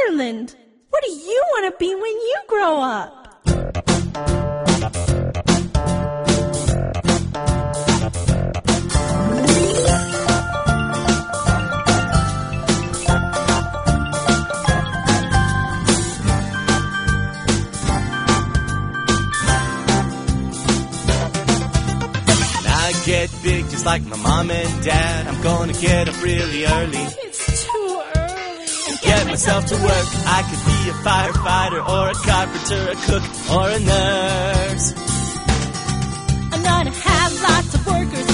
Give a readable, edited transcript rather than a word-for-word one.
Ireland. What do you want to be when you grow up? Get big just like my mom and dad. I'm gonna get up really early. It's too early. Get myself to work. I could be a firefighter or a carpenter, a cook or a nurse. I'm gonna have lots of workers